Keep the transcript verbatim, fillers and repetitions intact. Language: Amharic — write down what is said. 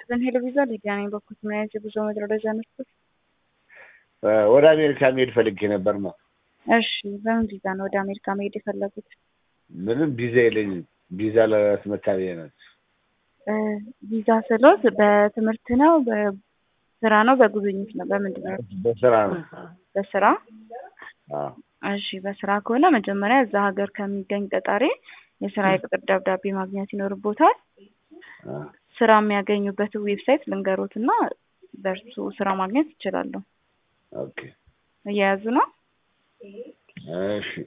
ይስጥልን ሄሎ ቪዛ ሊዲያ ነኝ። በኩት ምን አይነት የጉዞ መረጃ ነስኩት? ወደ አሜሪካ መሄድ ፈልጌ ነበር ነው። እሺ በምን ቪዛ ነው ወደ አሜሪካ መሄድ የፈለጉት? ምንም ቪዛ የለኝም። ቪዛ ለስመታቢያ ነው። ቪዛ ስሎት በትምህርት ነው በስራ ነው በጉብኝት ነው በምንድን ነው? በስራ ነው። በስራ አዎ። እሺ በስራ ከሆነ መጀመሪያ እዛ ሀገር ከሚገኝ ቀጣሪ የስራ የቅጥር ደብዳቤ ማግኘት ይኖርቦታል። ስራ የሚያገኙበት ዌብሳይት ልንገሮትና በርሱ ስራ ማግኘት ይችላሉ። ኦኬ እያያዙ ነው? እሺ